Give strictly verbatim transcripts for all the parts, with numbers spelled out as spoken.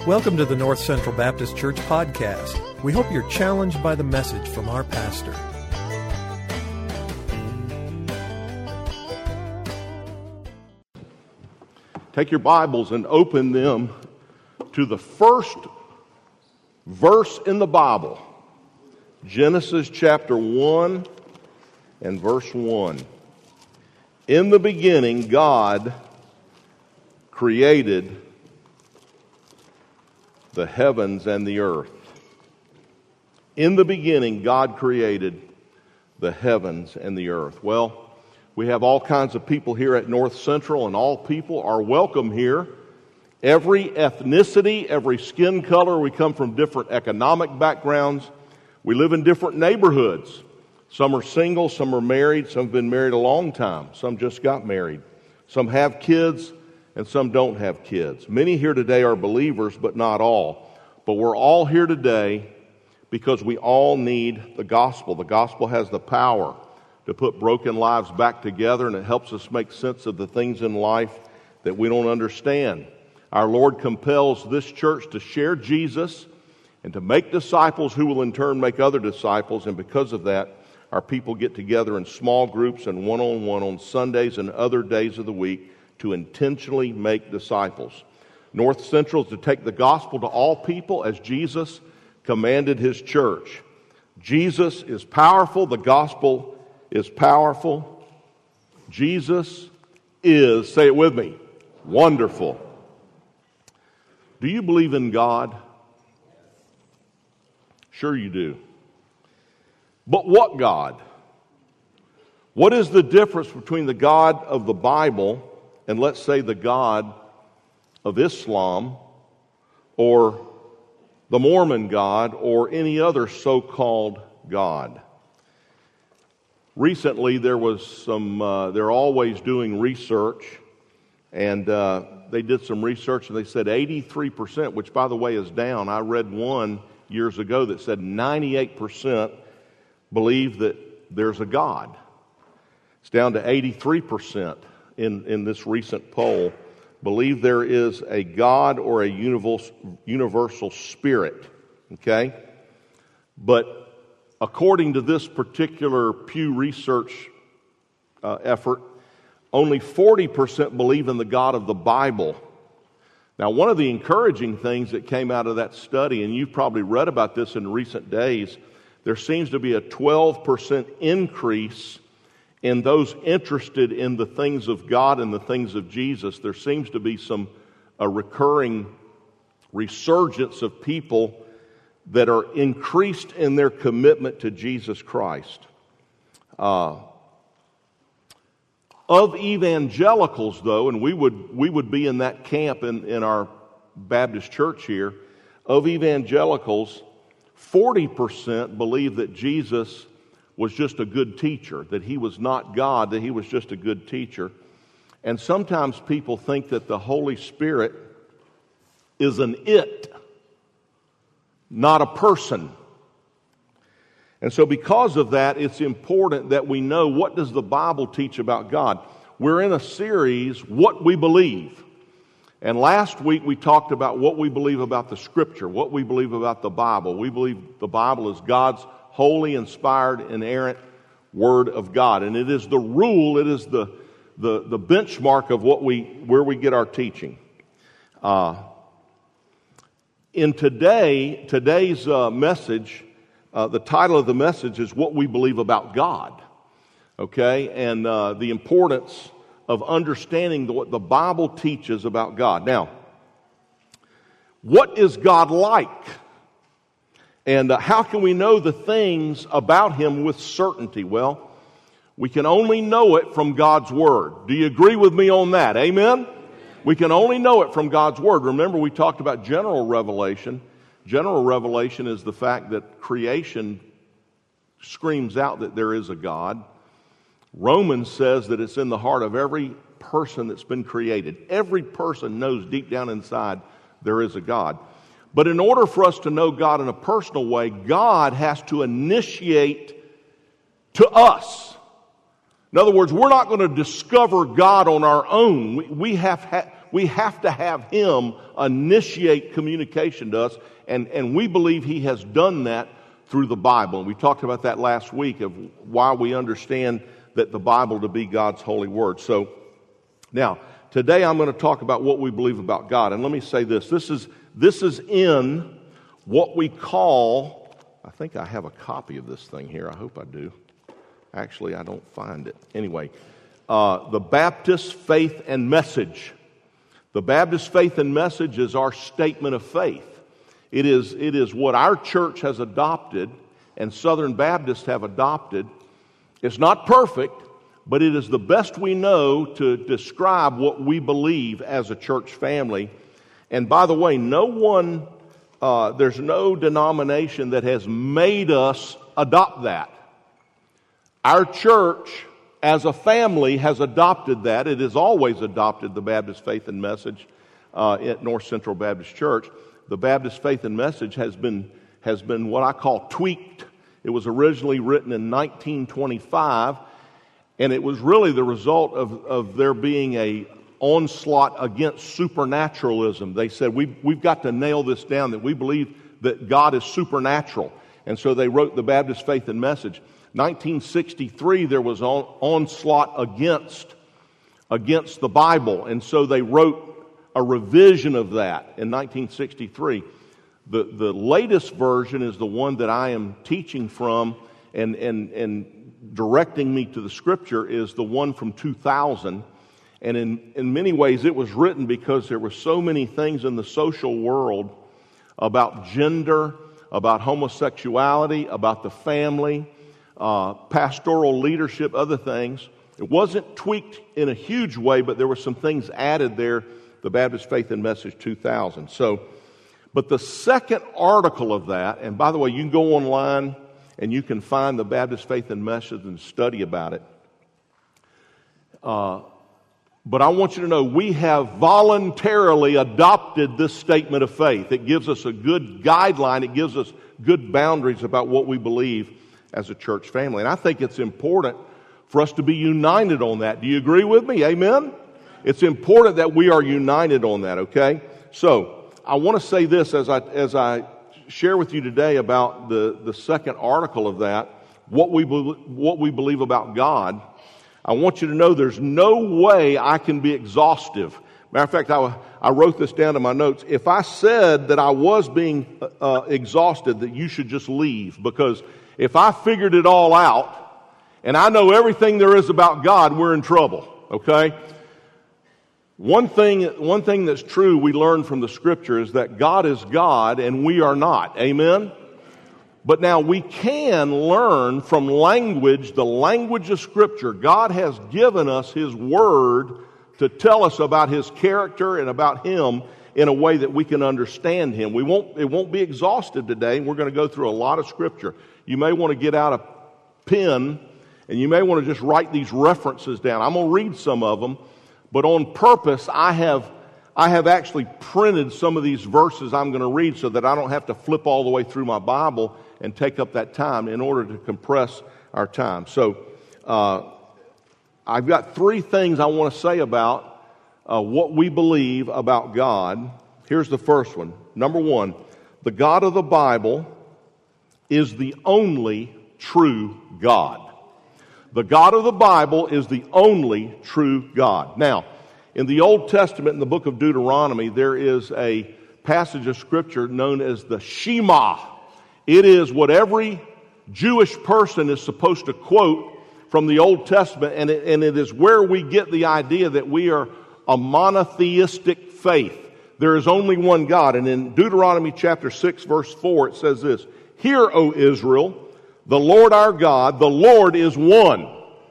Welcome to the North Central Baptist Church podcast. We hope you're challenged by the message from our pastor. Take your Bibles and open them to the first verse in the Bible, Genesis chapter one and verse one. In the beginning, God created the heavens and the earth. In the beginning, God created the heavens and the earth. Well, we have all kinds of people here at North Central, and all people are welcome here. Every ethnicity, every skin color. We come from different economic backgrounds. We live in different neighborhoods. Some are single, some are married, some have been married a long time, some just got married. Some have kids, and some don't have kids. Many here today are believers, but not all. But we're all here today because we all need the gospel. The gospel has the power to put broken lives back together, and it helps us make sense of the things in life that we don't understand. Our Lord compels this church to share Jesus and to make disciples who will in turn make other disciples, and because of that, our people get together in small groups and one-on-one on Sundays and other days of the week to intentionally make disciples. North Central is to take the gospel to all people as Jesus commanded His church. Jesus is powerful. The gospel is powerful. Jesus is, say it with me, wonderful. Do you believe in God? Sure you do. But what God? What is the difference between the God of the Bible and let's say the God of Islam or the Mormon God or any other so-called God? Recently there was some, uh, they're always doing research, and uh, they did some research and they said eighty-three percent, which by the way is down. I read one years ago that said ninety-eight percent believe that there's a God. It's down to eighty-three percent. In, in this recent poll, believe there is a God or a universal, universal spirit, okay? But according to this particular Pew Research uh, effort, only forty percent believe in the God of the Bible. Now, one of the encouraging things that came out of that study, and you've probably read about this in recent days, there seems to be a twelve percent increase in those interested in the things of God and the things of Jesus. There seems to be some a recurring resurgence of people that are increased in their commitment to Jesus Christ. Uh, of evangelicals, though, and we would we would be in that camp in, in our Baptist church here, of evangelicals, forty percent believe that Jesus was just a good teacher, that He was not God, that He was just a good teacher. And sometimes people think that the Holy Spirit is an it, not a person. And so because of that, it's important that we know, what does the Bible teach about God? We're in a series, What We Believe. And last week we talked about what we believe about the Scripture, what we believe about the Bible. We believe the Bible is God's holy, inspired, inerrant Word of God. And it is the rule, it is the, the, the benchmark of what we where we get our teaching. Uh, in today, today's uh, message, uh, the title of the message is What We Believe About God. Okay? And uh, the importance of understanding the, what the Bible teaches about God. Now, what is God like? And uh, how can we know the things about Him with certainty? Well, we can only know it from God's Word. Do you agree with me on that? Amen? We can only know it from God's Word. Remember, we talked about general revelation. General revelation is the fact that creation screams out that there is a God. Romans says that it's in the heart of every person that's been created. Every person knows deep down inside there is a God. But in order for us to know God in a personal way, God has to initiate to us. In other words, we're not going to discover God on our own. We, we have ha- we have to have Him initiate communication to us, and, and we believe He has done that through the Bible. And we talked about that last week of why we understand that the Bible to be God's holy word. So now, today I'm going to talk about what we believe about God. And let me say this. This is, this is in what we call, I think I have a copy of this thing here. I hope I do. Actually, I don't find it. Anyway, uh, the Baptist Faith and Message. The Baptist Faith and Message is our statement of faith. It is, it is what our church has adopted and Southern Baptists have adopted. It's not perfect, but it is the best we know to describe what we believe as a church family. And by the way, no one, uh, there's no denomination that has made us adopt that. Our church, as a family, has adopted that. It has always adopted the Baptist Faith and Message uh, at North Central Baptist Church. The Baptist Faith and Message has been has been what I call tweaked. It was originally written in nineteen twenty-five, and it was really the result of, of there being a onslaught against supernaturalism. They said, we've, we've got to nail this down, that we believe that God is supernatural. And so they wrote the Baptist Faith and Message. nineteen sixty-three, there was on, onslaught against, against the Bible, and so they wrote a revision of that in nineteen sixty-three. The, the latest version is the one that I am teaching from, and, and, and directing me to the Scripture is the one from two thousand. And in, in many ways it was written because there were so many things in the social world about gender, about homosexuality, about the family, uh, pastoral leadership, other things. It wasn't tweaked in a huge way, but there were some things added there, the Baptist Faith and Message two thousand. So, but the second article of that, and by the way, you can go online and you can find the Baptist Faith and Message and study about it. Uh, but I want you to know we have voluntarily adopted this statement of faith. It gives us a good guideline. It gives us good boundaries about what we believe as a church family. And I think it's important for us to be united on that. Do you agree with me? Amen? It's important that we are united on that, okay? So, I want to say this as I as I share with you today about the, the second article of that, what we be, what we believe about God. I want you to know there's no way I can be exhaustive. Matter of fact, I, I wrote this down in my notes. If I said that I was being uh, exhausted, that you should just leave, because if I figured it all out and I know everything there is about God, we're in trouble, okay? One thing, one thing that's true we learn from the Scripture is that God is God and we are not. Amen? But now we can learn from language, the language of Scripture. God has given us His Word to tell us about His character and about Him in a way that we can understand Him. We won't, it won't be exhaustive today. We're going to go through a lot of Scripture. You may want to get out a pen and you may want to just write these references down. I'm going to read some of them. But on purpose, I have I have actually printed some of these verses I'm going to read so that I don't have to flip all the way through my Bible and take up that time in order to compress our time. So uh, I've got three things I want to say about uh, what we believe about God. Here's the first one. Number one, the God of the Bible is the only true God. The God of the Bible is the only true God. Now, in the Old Testament, in the book of Deuteronomy, there is a passage of Scripture known as the Shema. It is what every Jewish person is supposed to quote from the Old Testament, and it, and it is where we get the idea that we are a monotheistic faith. There is only one God. And in Deuteronomy chapter six, verse four, it says this, "Hear, O Israel, the Lord our God, the Lord is one.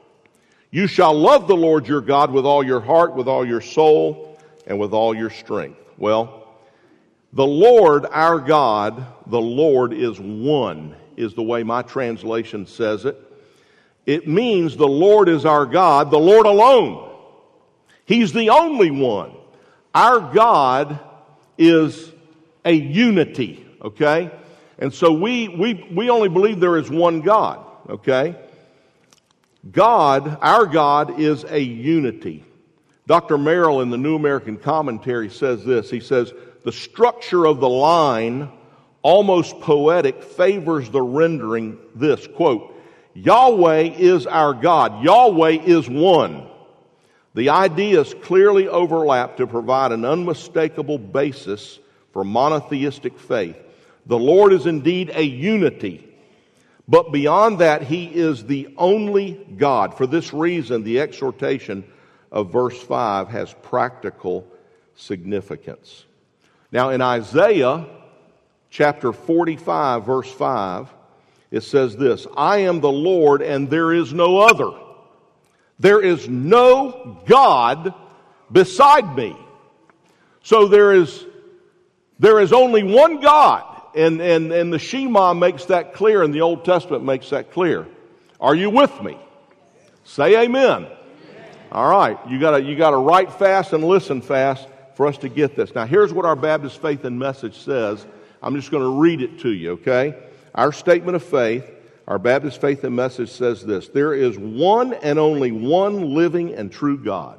You shall love the Lord your God with all your heart, with all your soul, and with all your strength." Well, the Lord our God, the Lord is one, is the way my translation says it. It means the Lord is our God, the Lord alone. He's the only one. Our God is a unity, okay? And so we, we, we only believe there is one God, okay? God, our God, is a unity. Doctor Merrill in the New American Commentary says this. He says, the structure of the line, almost poetic, favors the rendering this, quote, Yahweh is our God. Yahweh is one. The ideas clearly overlap to provide an unmistakable basis for monotheistic faith. The Lord is indeed a unity, but beyond that, He is the only God. For this reason, the exhortation of verse five has practical significance. Now, in Isaiah chapter forty-five, verse five, it says this, I am the Lord and there is no other. There is no God beside me. So there is, there is only one God. And, and, and the Shema makes that clear, and the Old Testament makes that clear. Are you with me? Say amen. All right, you gotta, you gotta write fast and listen fast for us to get this. Now, here's what our Baptist Faith and Message says. I'm just going to read it to you, okay? Our statement of faith, our Baptist Faith and Message says this. There is one and only one living and true God.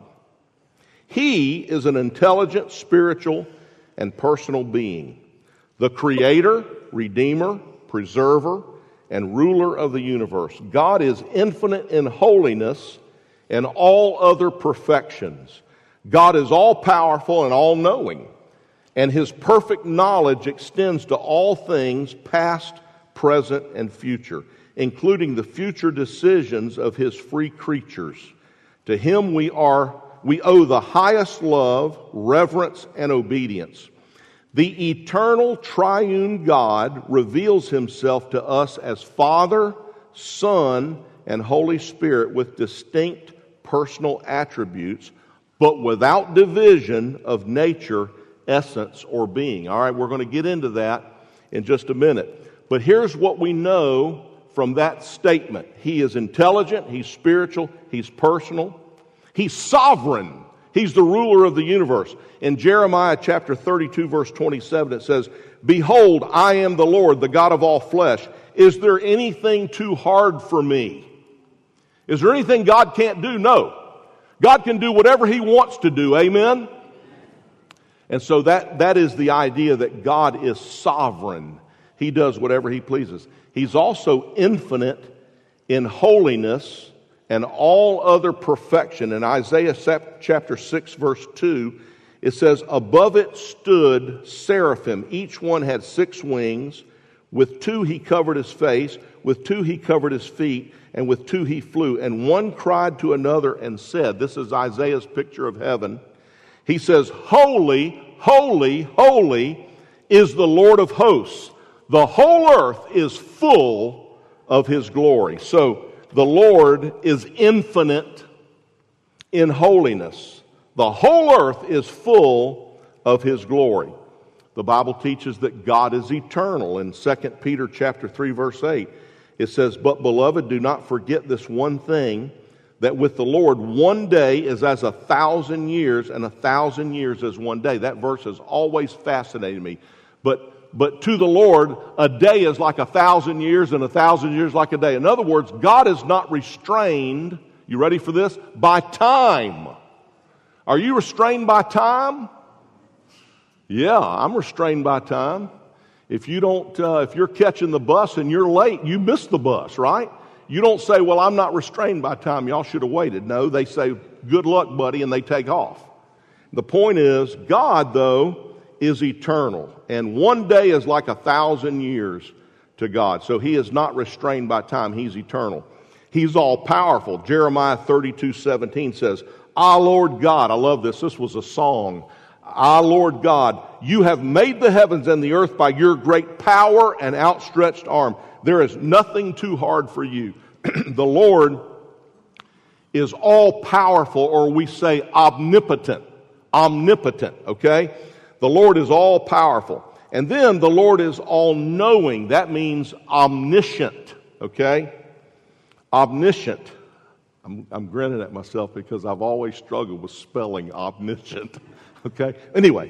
He is an intelligent, spiritual, and personal being. The Creator, Redeemer, Preserver, and Ruler of the universe. God is infinite in holiness and all other perfections. God is all-powerful and all-knowing, and His perfect knowledge extends to all things past, present, and future, including the future decisions of His free creatures. To Him we are we owe the highest love, reverence, and obedience. The eternal triune God reveals Himself to us as Father, Son, and Holy Spirit with distinct personal attributes, but without division of nature, essence, or being. All right, we're going to get into that in just a minute. But here's what we know from that statement. He is intelligent, He's spiritual, He's personal, He's sovereign. He's the ruler of the universe. In Jeremiah chapter thirty-two, verse twenty-seven, it says, Behold, I am the Lord, the God of all flesh. Is there anything too hard for me? Is there anything God can't do? No. God can do whatever He wants to do. Amen? And so that, that is the idea that God is sovereign. He does whatever He pleases. He's also infinite in holiness and all other perfection. In Isaiah chapter six, verse two, it says, Above it stood seraphim. Each one had six wings. With two he covered his face, with two he covered his feet, and with two he flew. And one cried to another and said, this is Isaiah's picture of heaven. He says, Holy, holy, holy is the Lord of hosts. The whole earth is full of His glory. So, the Lord is infinite in holiness. The whole earth is full of His glory. The Bible teaches that God is eternal. In Second Peter chapter three, verse eight, it says, But beloved, do not forget this one thing, that with the Lord one day is as a thousand years, and a thousand years as one day. That verse has always fascinated me. But But to the Lord, a day is like a thousand years, and a thousand years like a day. In other words, God is not restrained, you ready for this, by time. Are you restrained by time? Yeah, I'm restrained by time. If you don't, uh, if you're catching the bus and you're late, you miss the bus, right? You don't say, well, I'm not restrained by time. Y'all should have waited. No, they say, good luck, buddy, and they take off. The point is, God, though, is eternal, and one day is like a thousand years to God. So He is not restrained by time. He's eternal. He's all powerful. Jeremiah thirty-two seventeen says, Ah, Lord God, I love this. This was a song. Ah, Lord God, you have made the heavens and the earth by your great power and outstretched arm. There is nothing too hard for you. The Lord is all powerful, or we say omnipotent. Omnipotent, okay? The Lord is all powerful. And then the Lord is all knowing. That means omniscient, okay? Omniscient. I'm, I'm grinning at myself because I've always struggled with spelling omniscient, okay? Anyway,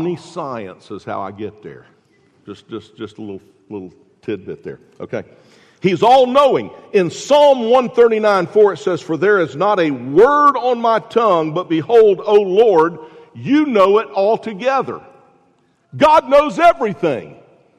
omniscience is how I get there. Just, just, just a little, little tidbit there, okay? He's all-knowing. In Psalm one thirty-nine four it says, "For there is not a word on my tongue, but behold, O Lord, you know it altogether." God knows everything.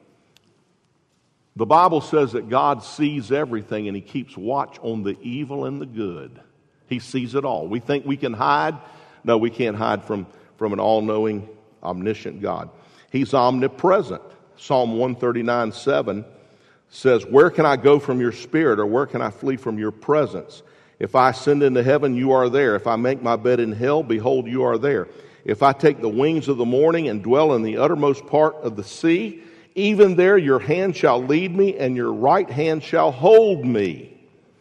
The Bible says that God sees everything and He keeps watch on the evil and the good. He sees it all. We think we can hide. No, we can't hide from, from an all-knowing, omniscient God. He's omnipresent. Psalm one thirty-nine seven says, "Where can I go from your spirit, or where can I flee from your presence? If I ascend into heaven, you are there. If I make my bed in hell, behold, you are there. If I take the wings of the morning and dwell in the uttermost part of the sea, even there your hand shall lead me, and your right hand shall hold me."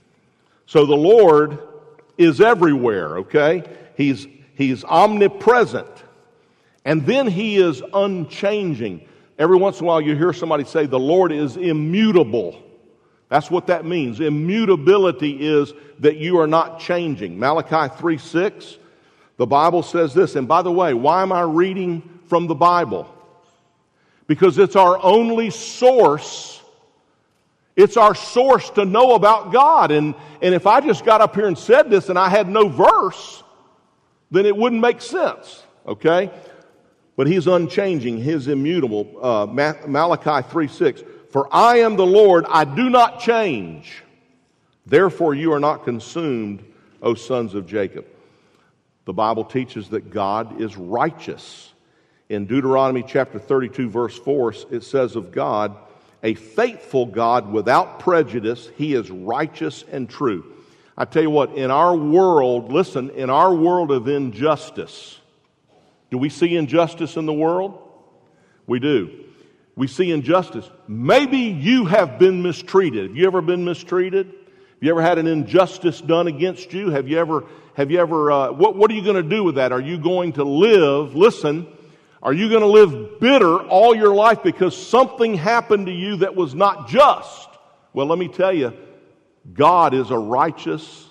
So the Lord is everywhere, okay? He's, he's omnipresent. And then He is unchanging. Every once in a while you hear somebody say, the Lord is immutable. That's what that means. Immutability is that you are not changing. Malachi three six, the Bible says this. And by the way, why am I reading from the Bible? Because it's our only source. It's our source to know about God. And, and if I just got up here and said this and I had no verse, then it wouldn't make sense. Okay? But He's unchanging. He's immutable. Uh, Malachi three six. "For I am the Lord, I do not change. Therefore you are not consumed, O sons of Jacob." The Bible teaches that God is righteous. In Deuteronomy chapter thirty-two, verse four, it says of God, "A faithful God without prejudice, He is righteous and true." I tell you what, in our world, listen, in our world of injustice, do we see injustice in the world? We do. We see injustice. Maybe you have been mistreated. Have you ever been mistreated? Have you ever had an injustice done against you? Have you ever, have you ever, uh, what, what are you going to do with that? Are you going to live, listen, are you going to live bitter all your life because something happened to you that was not just? Well, let me tell you, God is a righteous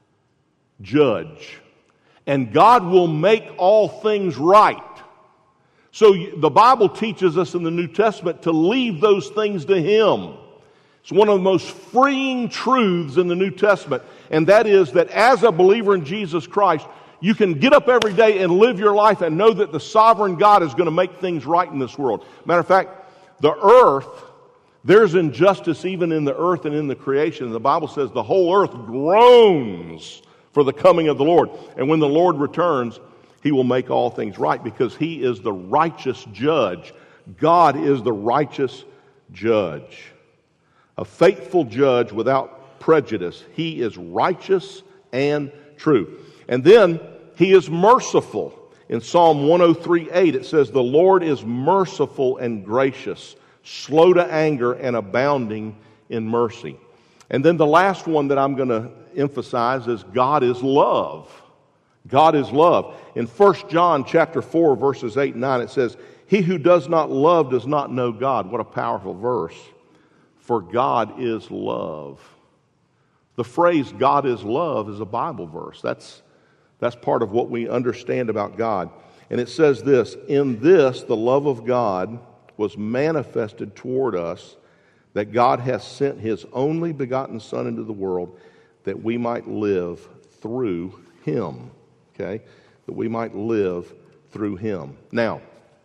judge. And God will make all things right. So the Bible teaches us in the New Testament to leave those things to Him. It's one of the most freeing truths in the New Testament. And that is that as a believer in Jesus Christ, you can get up every day and live your life and know that the sovereign God is going to make things right in this world. Matter of fact, the earth, there's injustice even in the earth and in the creation. The Bible says the whole earth groans for the coming of the Lord. And when the Lord returns, He will make all things right because He is the righteous judge. God is the righteous judge. A faithful judge without prejudice. He is righteous and true. And then He is merciful. In Psalm one oh three eight it says, "The Lord is merciful and gracious, slow to anger and abounding in mercy." And then the last one that I'm going to emphasize is God is love. God is love. In First John chapter four, verses eight and nine, it says, "He who does not love does not know God." What a powerful verse. For God is love. The phrase God is love is a Bible verse. That's, that's part of what we understand about God. And it says this, "In this the love of God was manifested toward us, that God hath sent His only begotten Son into the world, that we might live through Him." Okay? That we might live through Him. Now,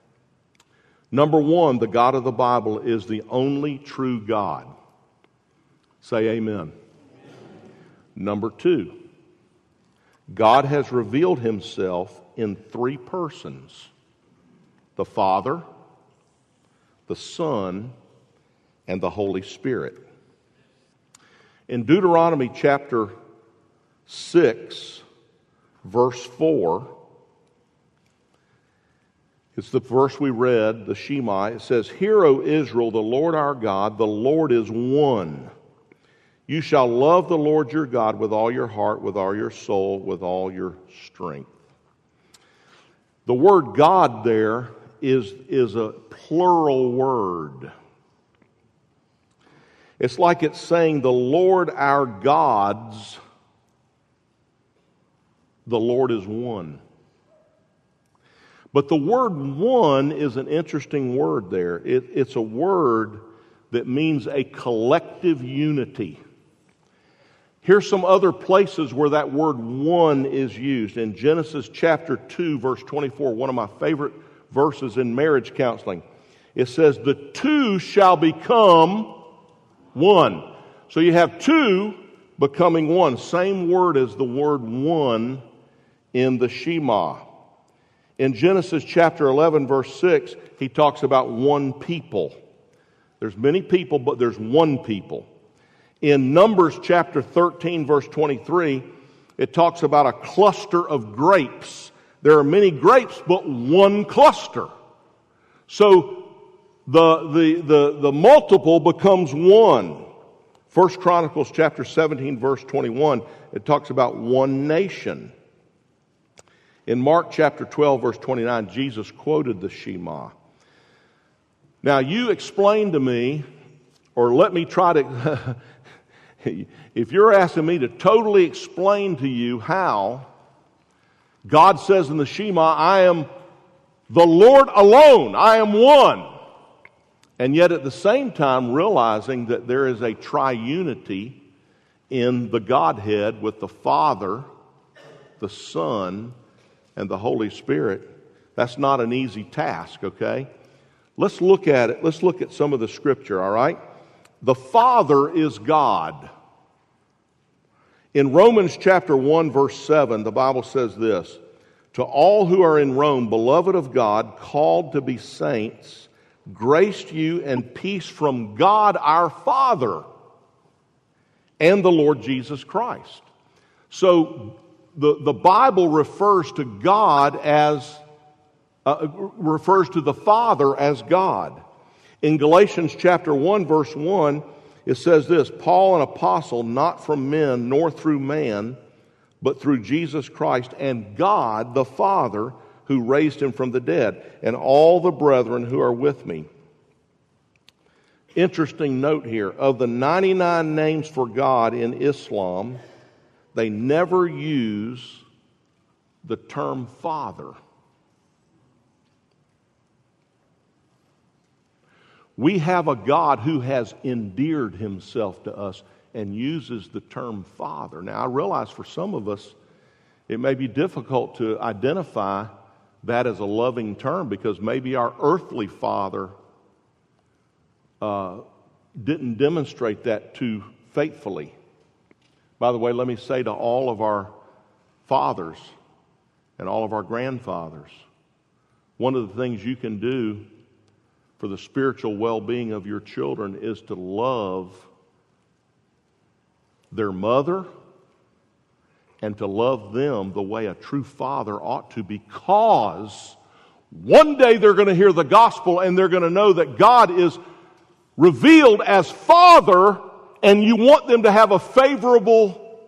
number one, the God of the Bible is the only true God. Say amen. Amen. Number two, God has revealed Himself in three persons: the Father, the Son, and the Holy Spirit. In Deuteronomy chapter six, verse four, it's the verse we read, the Shema. It says, "Hear, O Israel, the Lord our God, the Lord is one. You shall love the Lord your God with all your heart, with all your soul, with all your strength." The word God there is, is a plural word. It's like it's saying the Lord our God's, the Lord is one. But the word one is an interesting word there. It, it's a word that means a collective unity. Here's some other places where that word one is used. In Genesis chapter two, verse twenty-four, one of my favorite verses in marriage counseling. It says, the two shall become one. So you have two becoming one. Same word as the word one in the Shema. In Genesis chapter eleven, verse six, he talks about one people. There's many people, but there's one people. In Numbers chapter thirteen, verse twenty-three, it talks about a cluster of grapes. There are many grapes, but one cluster. So the, the, the, the multiple becomes one. First Chronicles chapter seventeen, verse twenty-one, it talks about one nation. In Mark chapter twelve, verse twenty-nine, Jesus quoted the Shema. Now, you explain to me, or let me try to, if you're asking me to totally explain to you how God says in the Shema, I am the Lord alone, I am one, and yet at the same time realizing that there is a triunity in the Godhead with the Father, the Son, and the Holy Spirit, that's not an easy task, okay? Let's look at it. Let's look at some of the scripture, all right? The Father is God. In Romans chapter one, verse seven, the Bible says this, to all who are in Rome, beloved of God, called to be saints, grace to you and peace from God our Father and the Lord Jesus Christ. So the, the Bible refers to God as Uh, refers to the Father as God. In Galatians chapter one, verse one, it says this, Paul, an apostle, not from men nor through man, but through Jesus Christ and God the Father, who raised him from the dead, and all the brethren who are with me. Interesting note here, of the ninety-nine names for God in Islam, they never use the term Father. We have a God who has endeared himself to us and uses the term Father. Now, I realize for some of us, it may be difficult to identify that as a loving term because maybe our earthly father uh, didn't demonstrate that too faithfully. By the way, let me say to all of our fathers and all of our grandfathers, one of the things you can do for the spiritual well-being of your children is to love their mother and to love them the way a true father ought to, because one day they're going to hear the gospel and they're going to know that God is revealed as Father, and you want them to have a favorable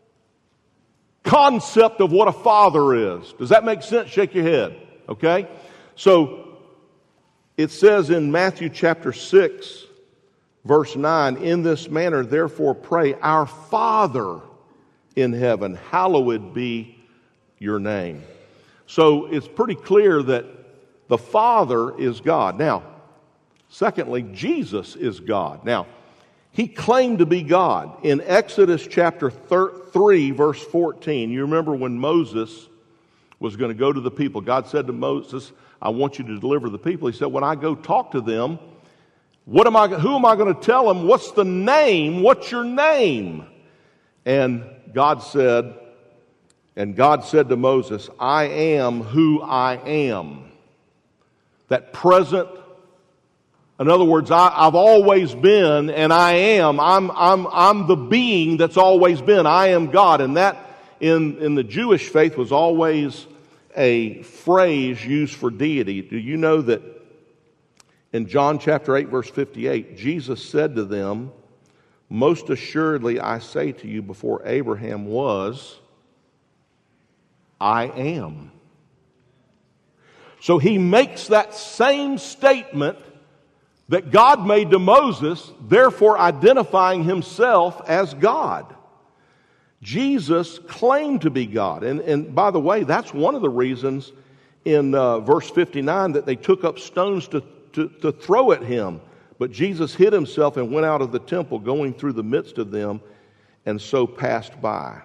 concept of what a father is. Does that make sense? Shake your head. Okay? So, it says in Matthew chapter six, verse nine, in this manner, therefore pray, our Father in heaven, hallowed be your name. So it's pretty clear that the Father is God. Now, secondly, Jesus is God. Now, he claimed to be God. In Exodus chapter three, verse fourteen, you remember when Moses was going to go to the people, God said to Moses, I want you to deliver the people. He said, when I go talk to them, what am I, who am I going to tell them? What's the name? What's your name? And God said, and God said to Moses, I am who I am. That present, in other words, I, I've always been and I am. I'm, I'm, I'm the being that's always been. I am God. And that in, in the Jewish faith was always a phrase used for deity. Do you know that in John chapter eight, verse fifty-eight, Jesus said to them, most assuredly I say to you, before Abraham was, I am. So he makes that same statement that God made to Moses, therefore identifying himself as God. Jesus claimed to be God. And, and by the way, that's one of the reasons in uh, verse fifty-nine that they took up stones to, to, to throw at him, But Jesus hid himself and went out of the temple, going through the midst of them, and so passed by.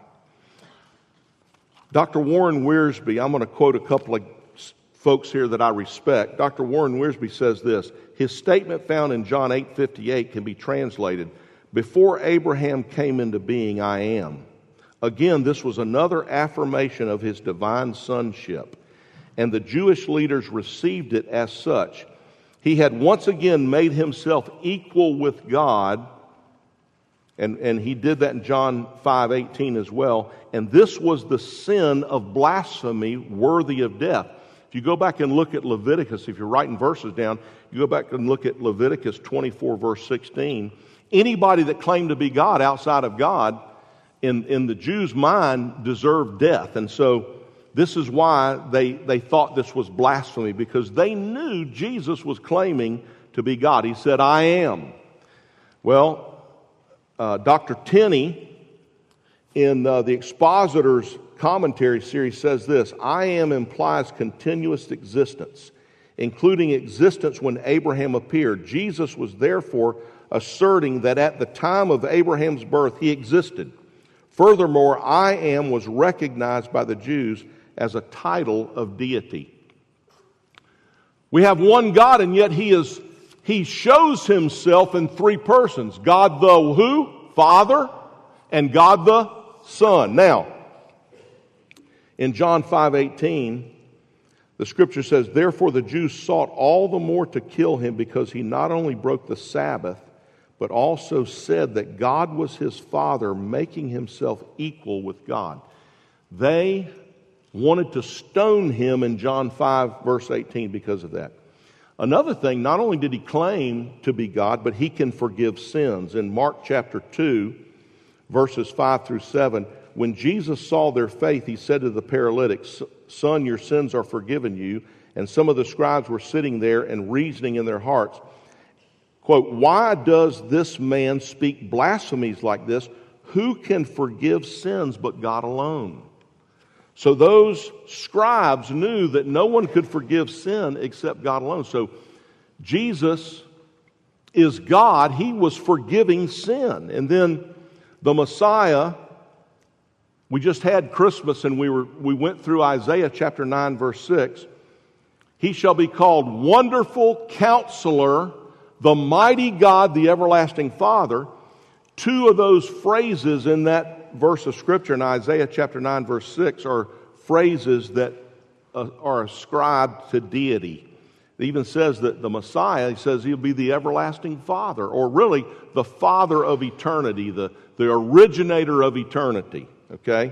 Doctor Warren Wiersbe, I'm going to quote a couple of folks here that I respect. Doctor Warren Wiersbe says this: his statement found in John eight fifty-eight can be translated, "Before Abraham came into being, I am." Again, this was another affirmation of his divine sonship, and the Jewish leaders received it as such. He had once again made himself equal with God, and, and he did that in John five eighteen as well, and this was the sin of blasphemy worthy of death. If you go back and look at Leviticus, if you're writing verses down, you go back and look at Leviticus twenty-four, verse sixteen, anybody that claimed to be God outside of God, in, in the Jews' mind, deserved death. And so this is why they, they thought this was blasphemy, because they knew Jesus was claiming to be God. He said, "I am." Well, uh, Doctor Tenney, in uh, the Expositor's Commentary series, says this: "I am" implies continuous existence, including existence when Abraham appeared. Jesus was therefore asserting that at the time of Abraham's birth, he existed. Furthermore, "I am" was recognized by the Jews as a title of deity. We have one God, and yet he is he shows himself in three persons: God the who? Father, and God the Son. Now, in John five eighteen, the scripture says, "Therefore the Jews sought all the more to kill him, because he not only broke the Sabbath, but also said that God was his Father, making himself equal with God." They wanted to stone him in John five, verse eighteen because of that. Another thing, not only did he claim to be God, but he can forgive sins. In Mark chapter two, verses five through seven, when Jesus saw their faith, he said to the paralytic, "Son, your sins are forgiven you." And some of the scribes were sitting there and reasoning in their hearts, quote, "Why does this man speak blasphemies like this? Who can forgive sins but God alone?" So those scribes knew that no one could forgive sin except God alone. So Jesus is God. He was forgiving sin. And then the Messiah, we just had Christmas and we were we went through Isaiah chapter nine, verse six. "He shall be called Wonderful Counselor, the Mighty God, the Everlasting Father." Two of those phrases in that verse of Scripture in Isaiah chapter nine, verse six are phrases that uh, are ascribed to deity. It even says that the Messiah, he says he'll be the everlasting Father, or really the Father of eternity, the, the originator of eternity. Okay?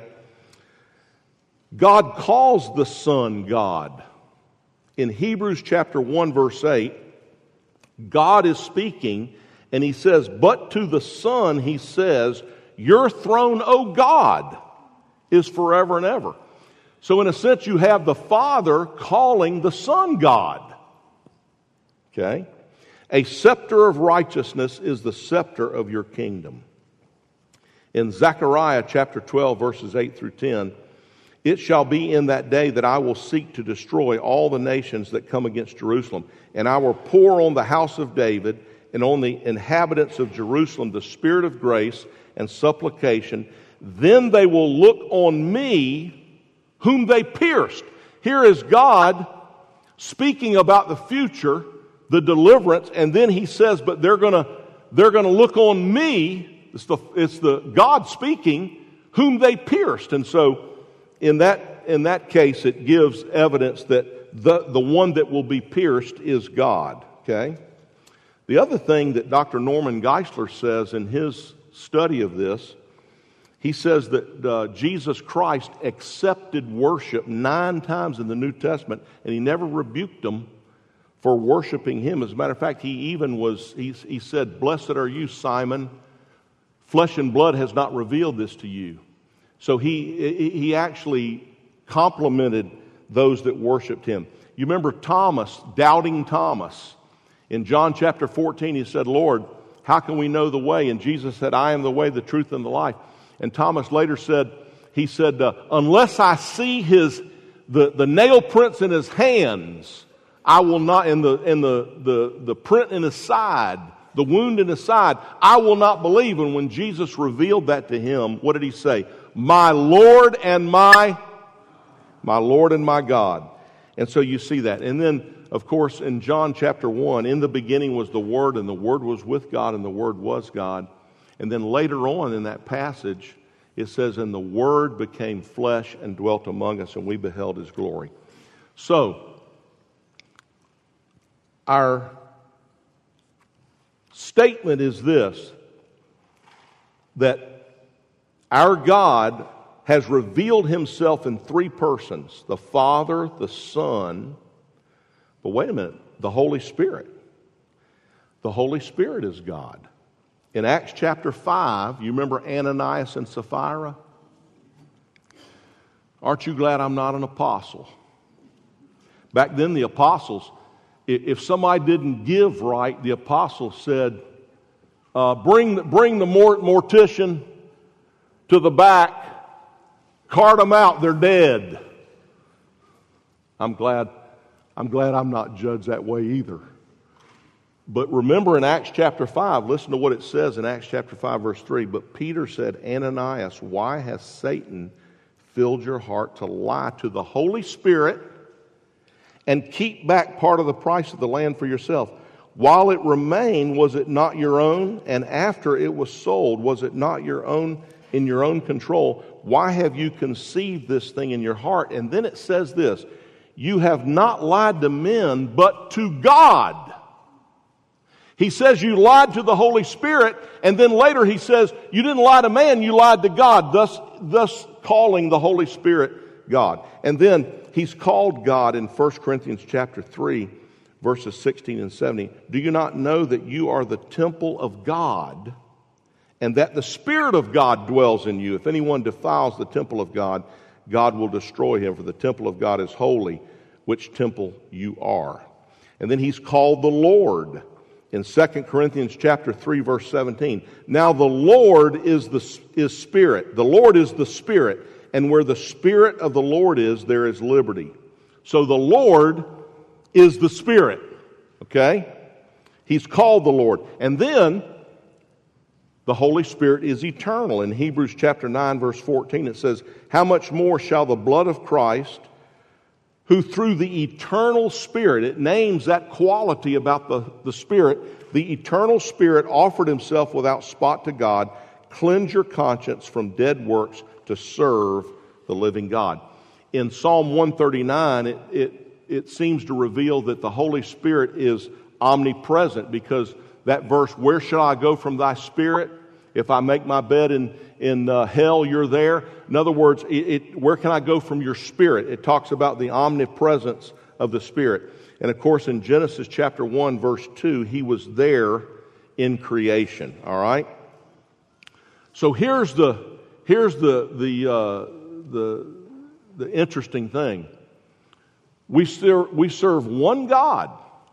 God calls the Son God. In Hebrews chapter one, verse eight, God is speaking, and he says, "But to the Son, he says, 'Your throne, O God, is forever and ever.'" So in a sense, you have the Father calling the Son God. Okay? "A scepter of righteousness is the scepter of your kingdom." In Zechariah chapter twelve, verses eight through ten, "It shall be in that day that I will seek to destroy all the nations that come against Jerusalem, and I will pour on the house of David and on the inhabitants of Jerusalem the spirit of grace and supplication. Then they will look on me whom they pierced." Here is God speaking about the future, the deliverance, and then he says, but they're gonna they're gonna look on me. It's the it's the God speaking, whom they pierced. And so in that in that case it gives evidence that the, the one that will be pierced is God. Okay? The other thing that Doctor Norman Geisler says in his study of this, he says that uh, Jesus Christ accepted worship nine times in the New Testament, and he never rebuked them for worshiping him. As a matter of fact, he even was, he, he said, "Blessed are you, Simon. Flesh and blood has not revealed this to you." So he, he actually complimented those that worshiped him. You remember Thomas, doubting Thomas. In John chapter fourteen, he said, "Lord, how can we know the way?" And Jesus said, "I am the way, the truth, and the life." And Thomas later said, he said, uh, "Unless I see his the, the nail prints in his hands, I will not, in the in the, the, the print in his side, the wound in his side, I will not believe. And when Jesus revealed that to him, what did he say? My Lord and my, my Lord and my God. And so you see that. And then, of course, in John chapter one, in the beginning was the Word, and the Word was with God, and the Word was God. And then later on in that passage, it says, and the Word became flesh and dwelt among us, and we beheld his glory. So, our statement is this, that our God has revealed himself in three persons, the Father, the Son, but wait a minute, the Holy Spirit. The Holy Spirit is God. In Acts chapter five, you remember Ananias and Sapphira? Aren't you glad I'm not an apostle? Back then the apostles, if somebody didn't give right, the apostles said, uh, bring, the, bring the mort- mortician to the back, cart them out, they're dead. I'm glad, I'm glad I'm not judged that way either. But remember in Acts chapter five, listen to what it says in Acts chapter five verse three. But Peter said, Ananias, why has Satan filled your heart to lie to the Holy Spirit and keep back part of the price of the land for yourself? While it remained, was it not your own? And after it was sold, was it not your own in your own control? Why have you conceived this thing in your heart? And then it says this, you have not lied to men, but to God. He says you lied to the Holy Spirit, and then later he says you didn't lie to man, you lied to God, thus, thus calling the Holy Spirit God. And then he's called God in First Corinthians chapter three, verses sixteen and seventeen. Do you not know that you are the temple of God, and that the Spirit of God dwells in you? If anyone defiles the temple of God, God will destroy him, for the temple of God is holy, which temple you are. And then he's called the Lord in Second Corinthians chapter three, verse seventeen. Now the Lord is the is Spirit. The Lord is the Spirit, and where the Spirit of the Lord is, there is liberty. So the Lord is the Spirit. Okay? He's called the Lord. And then the Holy Spirit is eternal. In Hebrews chapter nine, verse fourteen, it says, how much more shall the blood of Christ, who through the eternal Spirit, it names that quality about the, the Spirit, the eternal Spirit offered himself without spot to God, cleanse your conscience from dead works to serve the living God. In Psalm one thirty-nine, it, it, it seems to reveal that the Holy Spirit is omnipresent, because that verse, where shall I go from thy Spirit? If I make my bed in, in uh, hell, you're there. In other words, it, it, where can I go from your Spirit? It talks about the omnipresence of the Spirit. And of course, in Genesis chapter one, verse two, he was there in creation. All right? So here's the here's the the uh, the, the interesting thing. We serve, we serve one God,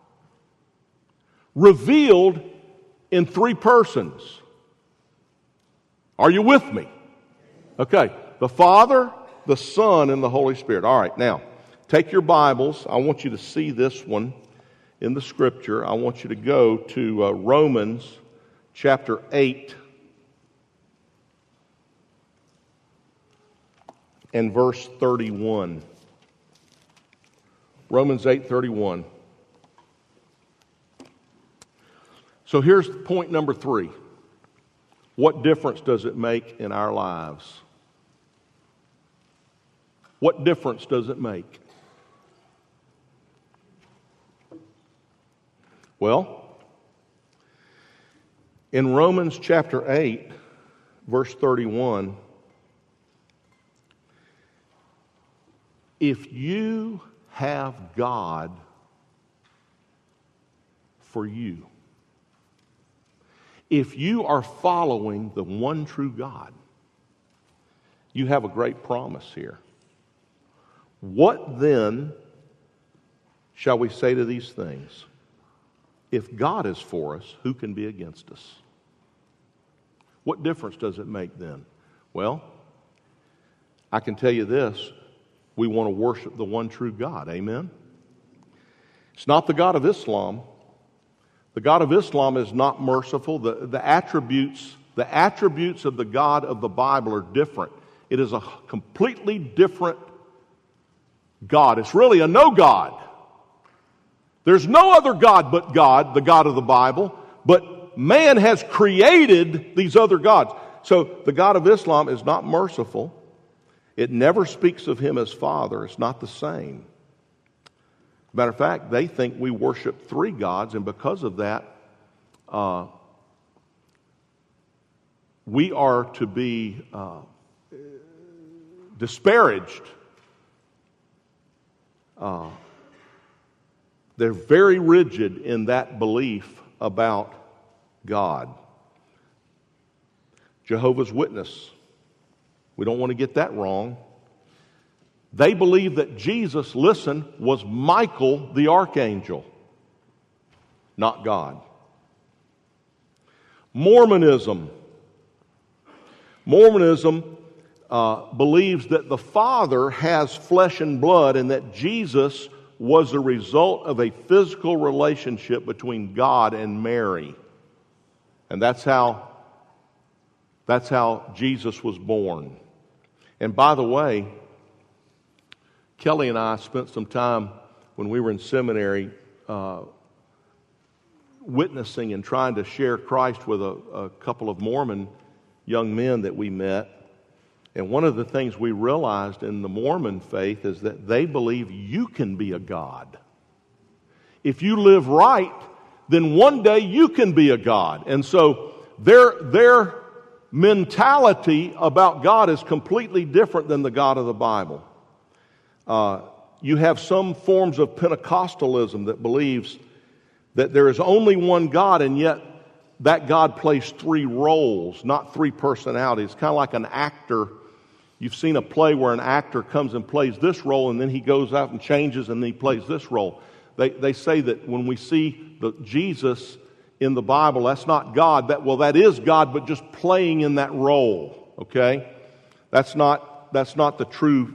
revealed in three persons. Are you with me? Okay. The Father, the Son, and the Holy Spirit. All right. Now, take your Bibles. I want you to see this one in the Scripture. I want you to go to uh, Romans chapter eight and verse thirty-one. Romans eight thirty-one. So here's point number three. What difference does it make in our lives? What difference does it make? Well, in Romans chapter eight, verse thirty-one, if you have God for you, if you are following the one true God, you have a great promise here. What then shall we say to these things? If God is for us, who can be against us? What difference does it make then? Well, I can tell you this. We want to worship the one true God. Amen? It's not the God of Islam. The God of Islam is not merciful. The, the attributes, the attributes of the God of the Bible are different. It is a completely different God. It's really a no God. There's no other God but God, the God of the Bible, but man has created these other gods. So the God of Islam is not merciful. It never speaks of him as Father. It's not the same. Matter of fact, they think we worship three gods, and because of that, uh, we are to be uh, disparaged. Uh, they're very rigid in that belief about God. Jehovah's Witness, we don't want to get that wrong. They believe that Jesus, listen, was Michael the archangel, not God. Mormonism. Mormonism uh, believes that the Father has flesh and blood and that Jesus was a result of a physical relationship between God and Mary. And that's how, that's how Jesus was born. And by the way, Kelly and I spent some time when we were in seminary uh, witnessing and trying to share Christ with a, a couple of Mormon young men that we met. And one of the things we realized in the Mormon faith is that they believe you can be a God. If you live right, then one day you can be a God. And so their, their mentality about God is completely different than the God of the Bible. Uh, you have some forms of Pentecostalism that believes that there is only one God, and yet that God plays three roles, not three personalities. It's kind of like an actor. You've seen a play where an actor comes and plays this role, and then he goes out and changes, and then he plays this role. They they say that when we see the Jesus in the Bible, that's not God. That well, that is God, but just playing in that role. Okay, that's not that's not the true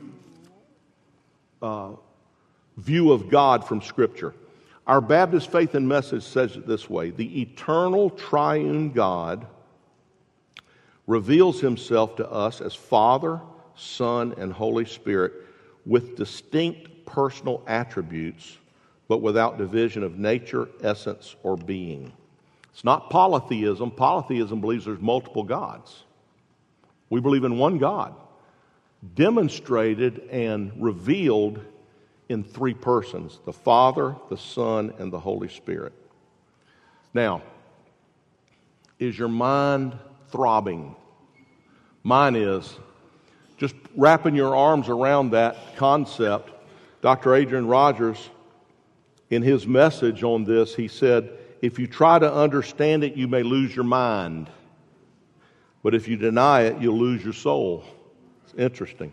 uh, view of God from Scripture. Our Baptist Faith and Message says it this way: the eternal triune God reveals himself to us as Father, Son, and Holy Spirit with distinct personal attributes, but without division of nature, essence, or being. It's not polytheism. Polytheism believes there's multiple gods. We believe in one God, demonstrated and revealed in three persons: the Father, the Son, and the Holy Spirit. Now, is your mind throbbing? Mine is. Just wrapping your arms around that concept. Doctor Adrian Rogers, in his message on this, he said, if you try to understand it, you may lose your mind. But if you deny it, you'll lose your soul. It's interesting.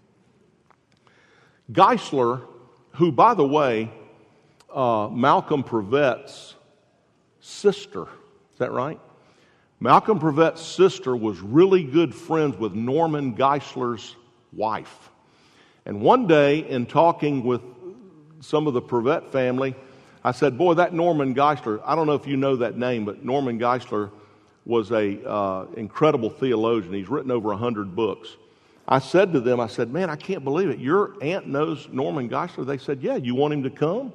Geisler, who, by the way, uh, Malcolm Prevett's sister, is that right? Malcolm Prevett's sister was really good friends with Norman Geisler's wife. And one day, in talking with some of the Prevett family, I said, boy, that Norman Geisler, I don't know if you know that name, but Norman Geisler was a uh, incredible theologian. He's written over a hundred books. I said to them, I said, man, I can't believe it. Your aunt knows Norman Geisler? They said, yeah, you want him to come?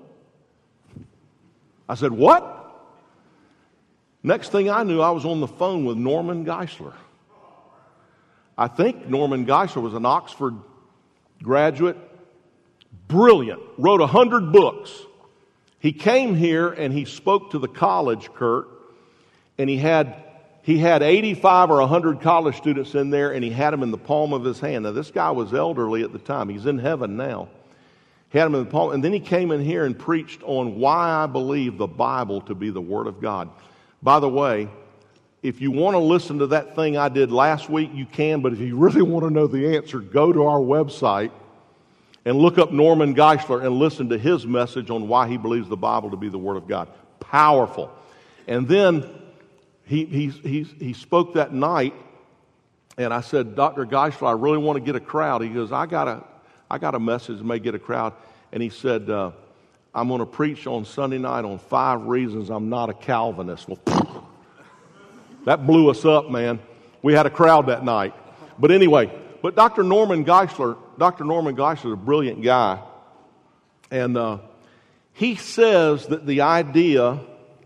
I said, what? Next thing I knew, I was on the phone with Norman Geisler. I think Norman Geisler was an Oxford graduate, brilliant, wrote a hundred books. He came here and he spoke to the college, Kurt, and he had he had eighty-five or one hundred college students in there, and he had them in the palm of his hand. Now, this guy was elderly at the time. He's in heaven now. He had them in the palm, and then he came in here and preached on why I believe the Bible to be the Word of God. By the way, if you want to listen to that thing I did last week, you can, but if you really want to know the answer, go to our website and look up Norman Geisler and listen to his message on why he believes the Bible to be the Word of God. Powerful. And then he he he, he spoke that night, and I said, Doctor Geisler, I really want to get a crowd. He goes, I got a, I got a message that may get a crowd. And he said, uh, I'm going to preach on Sunday night on five reasons I'm not a Calvinist. Well, that blew us up, man. We had a crowd that night. But anyway, but Doctor Norman Geisler, Doctor Norman Geisler is a brilliant guy. And uh, he says that the idea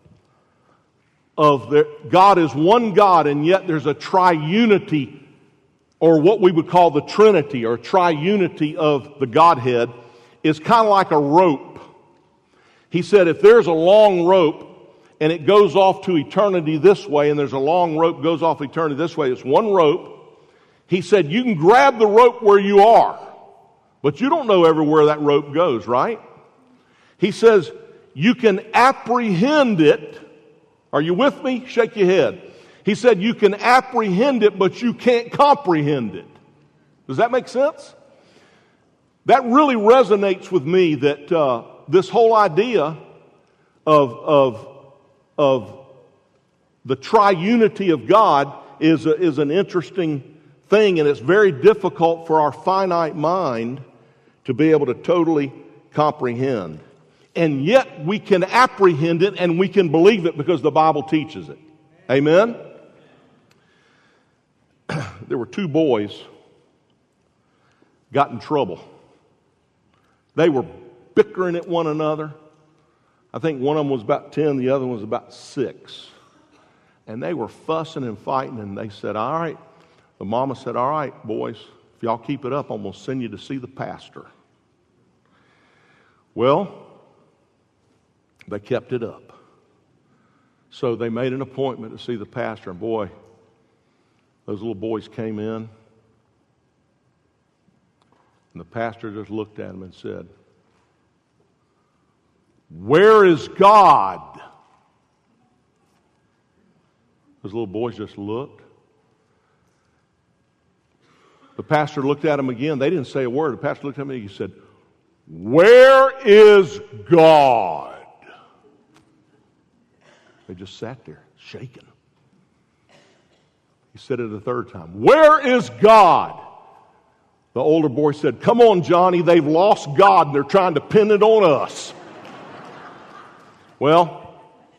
of the, God is one God and yet there's a triunity, or what we would call the Trinity or triunity of the Godhead, is kind of like a rope. He said if there's a long rope and it goes off to eternity this way, and there's a long rope goes off eternity this way, it's one rope. He said you can grab the rope where you are, but you don't know everywhere that rope goes, right? He says you can apprehend it. Are you with me? Shake your head. He said you can apprehend it, but you can't comprehend it. Does that make sense? That really resonates with me, that uh, this whole idea of, of, of the triunity of God is, a, is an interesting thing, and it's very difficult for our finite mind to be able to totally comprehend. And yet we can apprehend it and we can believe it because the Bible teaches it. Amen? There were two boys got in trouble. They were bickering at one another. I think one of them was about ten, the other one was about six. And they were fussing and fighting, and they said, all right. The mama said, all right, boys, if y'all keep it up, I'm going to send you to see the pastor. Well, they kept it up. So they made an appointment to see the pastor, and boy, those little boys came in, and the pastor just looked at them and said, where is God? Those little boys just looked. The pastor looked at them again. They didn't say a word. The pastor looked at me and he said, where is God? They just sat there, shaking. He said it a third time. Where is God? The older boy said, come on, Johnny, they've lost God and they're trying to pin it on us. Well,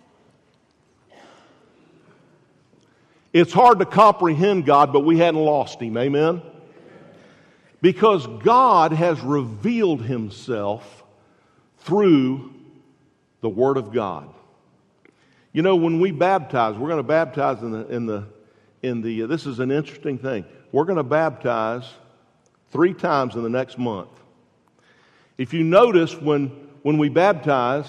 it's hard to comprehend God, but we hadn't lost Him. Amen? Because God has revealed Himself through the Word of God. You know, when we baptize, we're going to baptize in the, in the, in the, uh, this is an interesting thing. We're going to baptize three times in the next month. If you notice, when, when we baptize,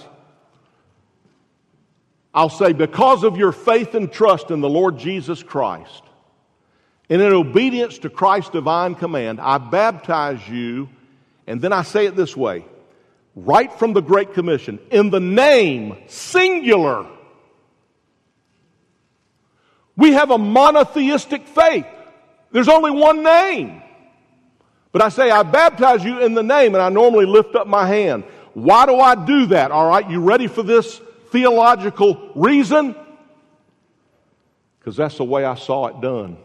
I'll say, because of your faith and trust in the Lord Jesus Christ, and in obedience to Christ's divine command, I baptize you, and then I say it this way, right from the Great Commission, in the name, singular. We have a monotheistic faith. There's only one name. But I say, I baptize you in the name, and I normally lift up my hand. Why do I do that? All right, you ready for this theological reason? Because that's the way I saw it done.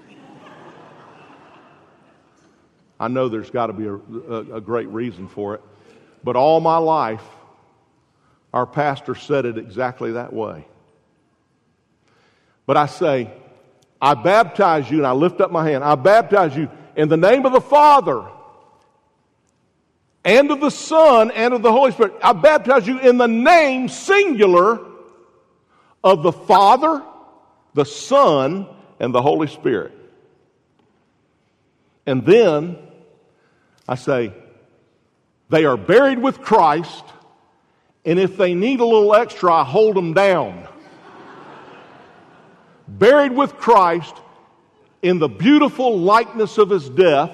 I know there's got to be a, a, a great reason for it. But all my life, our pastor said it exactly that way. But I say, I baptize you, and I lift up my hand. I baptize you in the name of the Father, and of the Son, and of the Holy Spirit. I baptize you in the name, singular, of the Father, the Son, and the Holy Spirit. And then I say, they are buried with Christ, and if they need a little extra, I hold them down. Buried with Christ in the beautiful likeness of His death,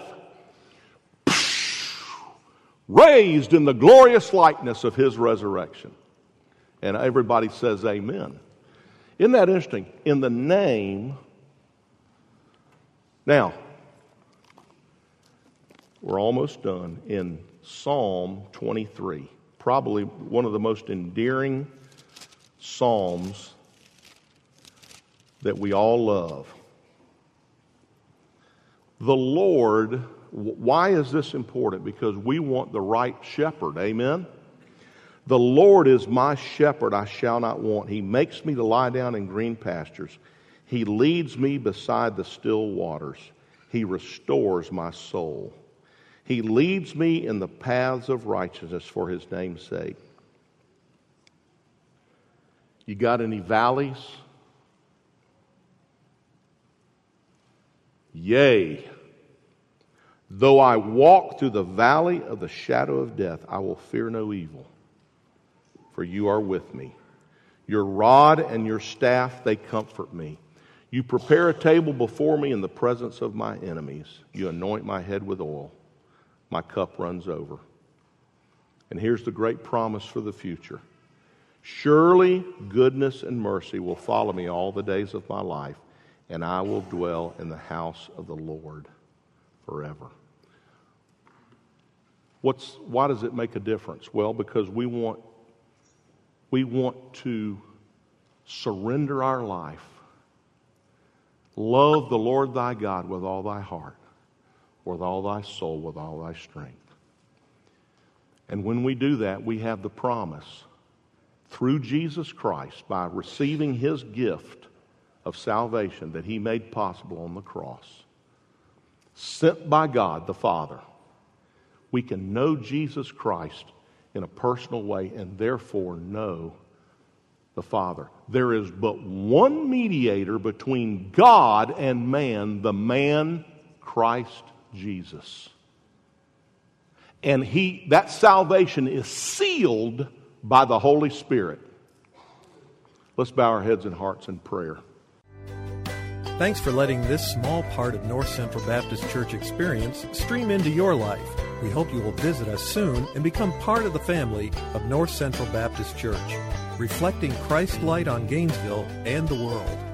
raised in the glorious likeness of His resurrection. And everybody says amen. Isn't that interesting? In the name. Now, we're almost done. In Psalm twenty-three, probably one of the most endearing psalms that we all love. The Lord, why is this important? Because we want the right shepherd, amen? The Lord is my shepherd, I shall not want. He makes me to lie down in green pastures. He leads me beside the still waters. He restores my soul. He leads me in the paths of righteousness for His name's sake. You got any valleys? Yea, though I walk through the valley of the shadow of death, I will fear no evil, for you are with me. Your rod and your staff, they comfort me. You prepare a table before me in the presence of my enemies. You anoint my head with oil. My cup runs over. And here's the great promise for the future. Surely goodness and mercy will follow me all the days of my life, and I will dwell in the house of the Lord forever. What's, why does it make a difference? Well, because we want, we want to surrender our life. Love the Lord thy God with all thy heart, with all thy soul, with all thy strength. And when we do that, we have the promise through Jesus Christ, by receiving His gift of salvation that He made possible on the cross, sent by God the Father, we can know Jesus Christ in a personal way and therefore know the Father. There is but one mediator between God and man, the man Christ Jesus. And he that salvation is sealed by the Holy Spirit. Let's bow our heads and hearts in prayer. Thanks for letting this small part of North Central Baptist Church experience stream into your life. We hope you will visit us soon and become part of the family of North Central Baptist Church, reflecting Christ's light on Gainesville and the world.